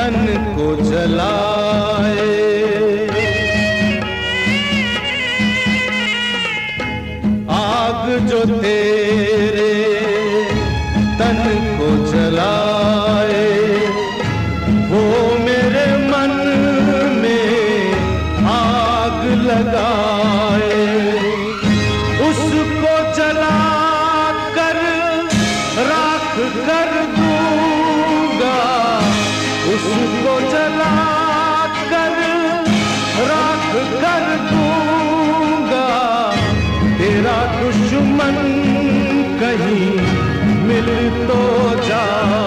तन को जलाए। आग जो तेरे तन को जलाए, वो मेरे मन में आग लगाए। उसको जला कर राख कर दूंगा, उसको जला कर राख कर दूंगा। तेरा दुश्मन कहीं मिल तो जा।